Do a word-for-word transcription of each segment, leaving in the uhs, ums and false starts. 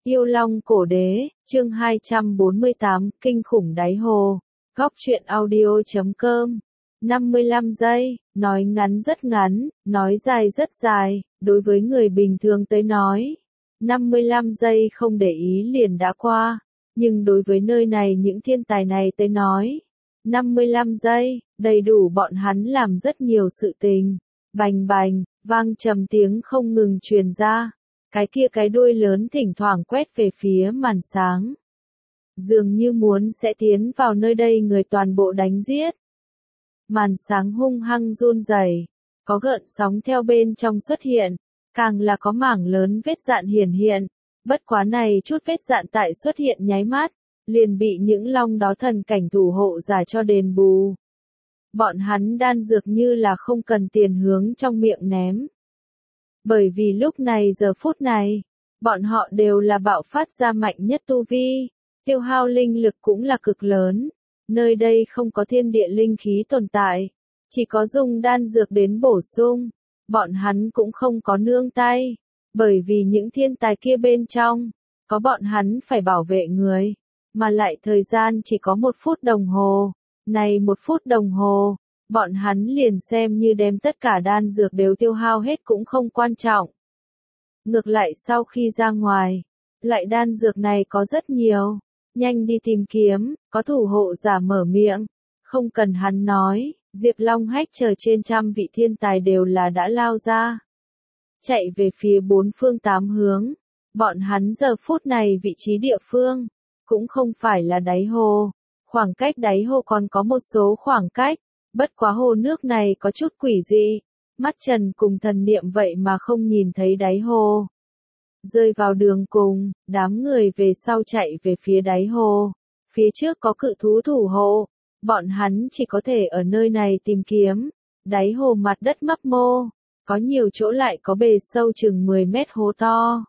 Yêu Long Cổ Đế, chương hai trăm bốn mươi tám, Kinh khủng đáy hồ. Góc truyện audio chấm com. năm mươi lăm giây, nói ngắn rất ngắn, nói dài rất dài, đối với người bình thường tới nói. năm mươi lăm giây không để ý liền đã qua, nhưng đối với nơi này những thiên tài này tới nói. năm mươi lăm giây, đầy đủ bọn hắn làm rất nhiều sự tình. Bành bành, vang trầm tiếng không ngừng truyền ra. Cái kia cái đuôi lớn thỉnh thoảng quét về phía màn sáng. Dường như muốn sẽ tiến vào nơi đây người toàn bộ đánh giết. Màn sáng hung hăng run rẩy, có gợn sóng theo bên trong xuất hiện, càng là có mảng lớn vết dạn hiển hiện. Bất quá này chút vết dạn tại xuất hiện nháy mắt, liền bị những long đó thần cảnh thủ hộ giả cho đền bù. Bọn hắn đan dược như là không cần tiền hướng trong miệng ném. Bởi vì lúc này giờ phút này, bọn họ đều là bạo phát ra mạnh nhất tu vi, tiêu hao linh lực cũng là cực lớn. Nơi đây không có thiên địa linh khí tồn tại, chỉ có dùng đan dược đến bổ sung. Bọn hắn cũng không có nương tay, bởi vì những thiên tài kia bên trong, có bọn hắn phải bảo vệ người, mà lại thời gian chỉ có một phút đồng hồ. Này một phút đồng hồ, bọn hắn liền xem như đem tất cả đan dược đều tiêu hao hết cũng không quan trọng. Ngược lại sau khi ra ngoài, loại đan dược này có rất nhiều, nhanh đi tìm kiếm, có thủ hộ giả mở miệng, không cần hắn nói, Diệp Long Hách chờ trên trăm vị thiên tài đều là đã lao ra. Chạy về phía bốn phương tám hướng, bọn hắn giờ phút này vị trí địa phương, cũng không phải là đáy hồ, khoảng cách đáy hồ còn có một số khoảng cách. Bất quá hồ nước này có chút quỷ dị, mắt Trần cùng thần niệm vậy mà không nhìn thấy đáy hồ. Rơi vào đường cùng, đám người về sau chạy về phía đáy hồ. Phía trước có cự thú thủ hộ, bọn hắn chỉ có thể ở nơi này tìm kiếm. Đáy hồ mặt đất mấp mô, có nhiều chỗ lại có bề sâu chừng mười mét hố to.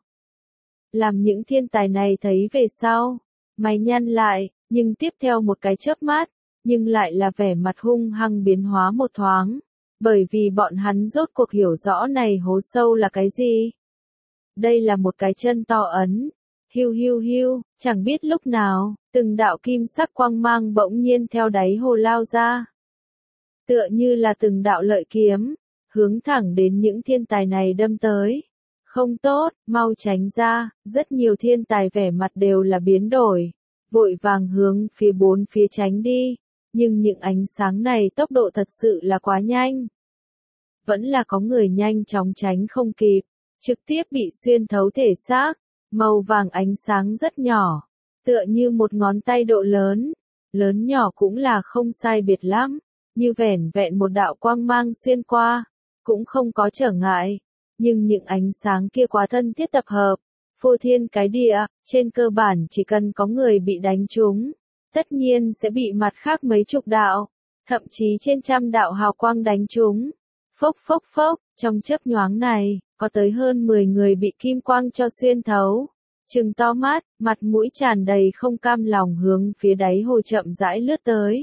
Làm những thiên tài này thấy về sau, mày nhăn lại, nhưng tiếp theo một cái chớp mắt, nhưng lại là vẻ mặt hung hăng biến hóa một thoáng, bởi vì bọn hắn rốt cuộc hiểu rõ này hố sâu là cái gì. Đây là một cái chân to ấn, hiu hiu hiu, chẳng biết lúc nào, từng đạo kim sắc quang mang bỗng nhiên theo đáy hồ lao ra. Tựa như là từng đạo lợi kiếm, hướng thẳng đến những thiên tài này đâm tới. Không tốt, mau tránh ra, rất nhiều thiên tài vẻ mặt đều là biến đổi, vội vàng hướng phía bốn phía tránh đi. Nhưng những ánh sáng này tốc độ thật sự là quá nhanh. Vẫn là có người nhanh chóng tránh không kịp, trực tiếp bị xuyên thấu thể xác, màu vàng ánh sáng rất nhỏ, tựa như một ngón tay độ lớn, lớn nhỏ cũng là không sai biệt lắm, như vẻn vẹn một đạo quang mang xuyên qua, cũng không có trở ngại, nhưng những ánh sáng kia quá thân thiết tập hợp, phô thiên cái địa, trên cơ bản chỉ cần có người bị đánh trúng, tất nhiên sẽ bị mặt khác mấy chục đạo, thậm chí trên trăm đạo hào quang đánh trúng. Phốc phốc phốc, trong chớp nhoáng này, có tới hơn mười người bị kim quang cho xuyên thấu. Trừng to mắt, mặt mũi tràn đầy không cam lòng hướng phía đáy hồ chậm rãi lướt tới.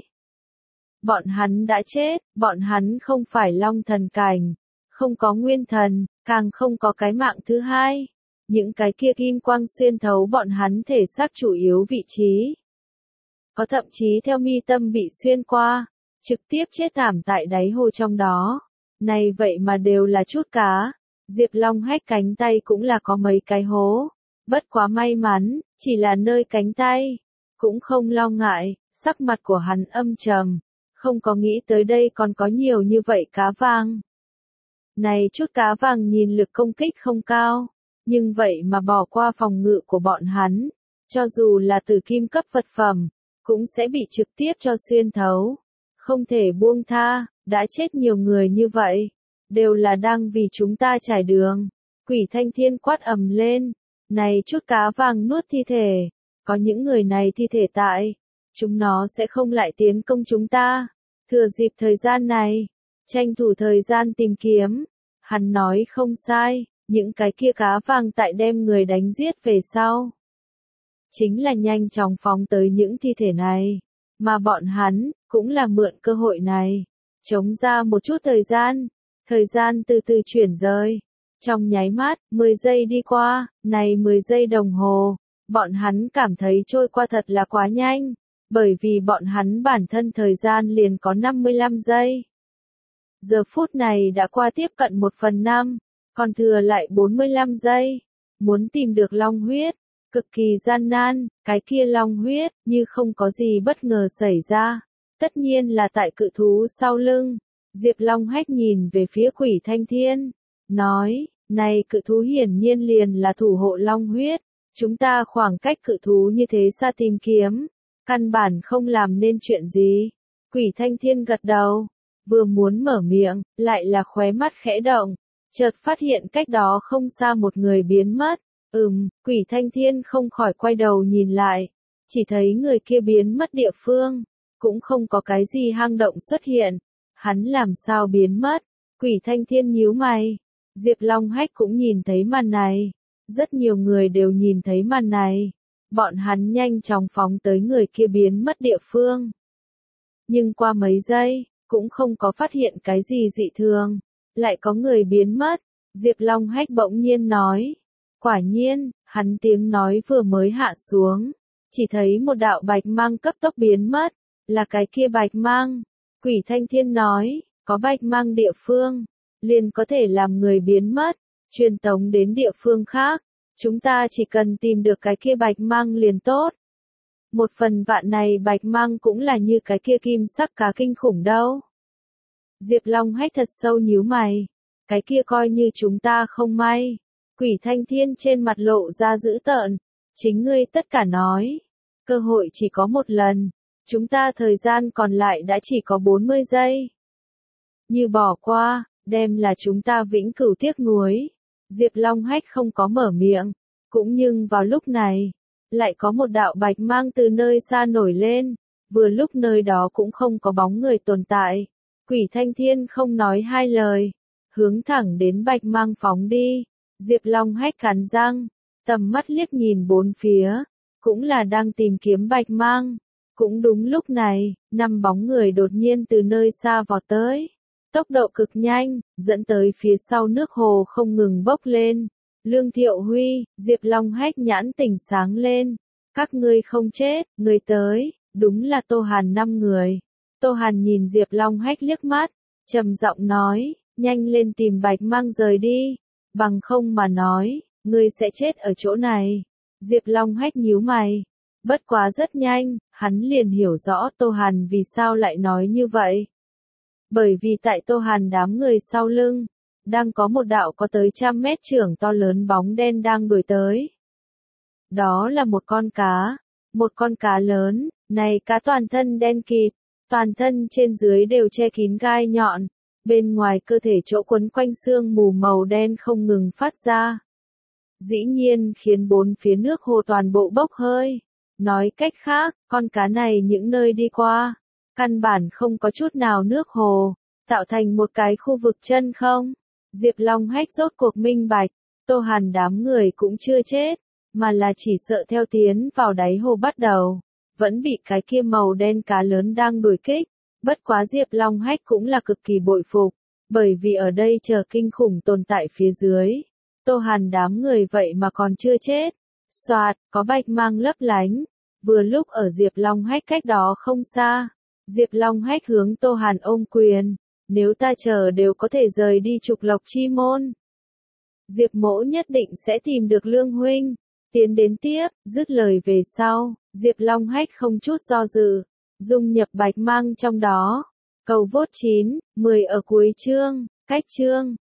Bọn hắn đã chết, bọn hắn không phải long thần cảnh, không có nguyên thần, càng không có cái mạng thứ hai. Những cái kia kim quang xuyên thấu bọn hắn thể xác chủ yếu vị trí. Có thậm chí theo mi tâm bị xuyên qua, trực tiếp chết thảm tại đáy hồ trong đó. Này vậy mà đều là chút cá. Diệp Long Hách cánh tay cũng là có mấy cái hố. Bất quá may mắn, chỉ là nơi cánh tay. Cũng không lo ngại, sắc mặt của hắn âm trầm. Không có nghĩ tới đây còn có nhiều như vậy cá vàng. Này chút cá vàng nhìn lực công kích không cao. Nhưng vậy mà bỏ qua phòng ngự của bọn hắn. Cho dù là từ kim cấp vật phẩm, cũng sẽ bị trực tiếp cho xuyên thấu. Không thể buông tha, đã chết nhiều người như vậy, đều là đang vì chúng ta trải đường. Quỷ Thanh Thiên quát ầm lên, này chút cá vàng nuốt thi thể, có những người này thi thể tại, chúng nó sẽ không lại tiến công chúng ta. Thừa dịp thời gian này, tranh thủ thời gian tìm kiếm. Hắn nói không sai, những cái kia cá vàng tại đem người đánh giết về sau. Chính là nhanh chóng phóng tới những thi thể này, mà bọn hắn, cũng là mượn cơ hội này, chống ra một chút thời gian, thời gian từ từ chuyển rời. Trong nháy mắt, mười giây đi qua, này mười giây đồng hồ, Bọn hắn cảm thấy trôi qua thật là quá nhanh, bởi vì bọn hắn bản thân thời gian liền có năm mươi lăm giây. Giờ phút này đã qua tiếp cận một phần năm, còn thừa lại bốn mươi lăm giây. Muốn tìm được long huyết, cực kỳ gian nan, cái kia long huyết, như không có gì bất ngờ xảy ra. Tất nhiên là tại cự thú sau lưng. Diệp Long Hách nhìn về phía Quỷ Thanh Thiên, nói, này cự thú hiển nhiên liền là thủ hộ long huyết. Chúng ta khoảng cách cự thú như thế xa tìm kiếm, căn bản không làm nên chuyện gì. Quỷ Thanh Thiên gật đầu, vừa muốn mở miệng, lại là khóe mắt khẽ động, chợt phát hiện cách đó không xa một người biến mất. Ừm, Quỷ Thanh Thiên không khỏi quay đầu nhìn lại, chỉ thấy người kia biến mất địa phương, cũng không có cái gì hang động xuất hiện. Hắn làm sao biến mất? Quỷ Thanh Thiên nhíu mày. Diệp Long Hách cũng nhìn thấy màn này. Rất nhiều người đều nhìn thấy màn này. Bọn hắn nhanh chóng phóng tới người kia biến mất địa phương. Nhưng qua mấy giây, cũng không có phát hiện cái gì dị thường. Lại có người biến mất. Diệp Long Hách bỗng nhiên nói. Quả nhiên, hắn tiếng nói vừa mới hạ xuống. Chỉ thấy một đạo bạch mang cấp tốc biến mất. Là cái kia bạch mang. Quỷ Thanh Thiên nói, có bạch mang địa phương, liền có thể làm người biến mất, truyền tống đến địa phương khác. Chúng ta chỉ cần tìm được cái kia bạch mang liền tốt. Một phần vạn này bạch mang cũng là như cái kia kim sắc cá kinh khủng đâu. Diệp Long Hách thật sâu nhíu mày. Cái kia coi như chúng ta không may. Quỷ Thanh Thiên trên mặt lộ ra dữ tợn. Chính ngươi tất cả nói. Cơ hội chỉ có một lần. Chúng ta thời gian còn lại đã chỉ có bốn mươi giây. Như bỏ qua, đem là chúng ta vĩnh cửu tiếc nuối. Diệp Long Hách không có mở miệng. Cũng nhưng vào lúc này, lại có một đạo bạch mang từ nơi xa nổi lên. Vừa lúc nơi đó cũng không có bóng người tồn tại. Quỷ Thanh Thiên không nói hai lời. Hướng thẳng đến bạch mang phóng đi. Diệp Long Hách cắn răng. Tầm mắt liếc nhìn bốn phía. Cũng là đang tìm kiếm bạch mang. Cũng đúng lúc này, năm bóng người đột nhiên từ nơi xa vọt tới. Tốc độ cực nhanh, dẫn tới phía sau nước hồ không ngừng bốc lên. Lương Thiệu Huy, Diệp Long Hách nhãn tỉnh sáng lên. Các ngươi không chết, người tới, đúng là Tô Hàn năm người. Tô Hàn nhìn Diệp Long Hách liếc mắt, trầm giọng nói, nhanh lên tìm bạch mang rời đi. Bằng không mà nói, ngươi sẽ chết ở chỗ này. Diệp Long Hách nhíu mày. Bất quá rất nhanh, hắn liền hiểu rõ Tô Hàn vì sao lại nói như vậy. Bởi vì tại Tô Hàn đám người sau lưng, đang có một đạo có tới trăm mét trưởng to lớn bóng đen đang đuổi tới. Đó là một con cá, một con cá lớn, này cá toàn thân đen kịt, toàn thân trên dưới đều che kín gai nhọn, bên ngoài cơ thể chỗ quấn quanh xương mù màu đen không ngừng phát ra. Dĩ nhiên khiến bốn phía nước hồ toàn bộ bốc hơi. Nói cách khác, con cá này những nơi đi qua, căn bản không có chút nào nước hồ, tạo thành một cái khu vực chân không. Diệp Long Hách rốt cuộc minh bạch, Tô Hàn đám người cũng chưa chết, mà là chỉ sợ theo tiến vào đáy hồ bắt đầu, vẫn bị cái kia màu đen cá lớn đang đuổi kích. Bất quá Diệp Long Hách cũng là cực kỳ bội phục, bởi vì ở đây chờ kinh khủng tồn tại phía dưới. Tô Hàn đám người vậy mà còn chưa chết. Soạt, có bạch mang lấp lánh. Vừa lúc ở Diệp Long Hách cách đó không xa. Diệp Long Hách hướng Tô Hàn ôm quyền. Nếu ta chờ đều có thể rời đi trục lộc chi môn. Diệp mỗ nhất định sẽ tìm được Lương huynh. Tiến đến tiếp, dứt lời về sau. Diệp Long Hách không chút do dự. Dung nhập bạch mang trong đó. Cầu vốt chín, mười ở cuối chương. Cách chương.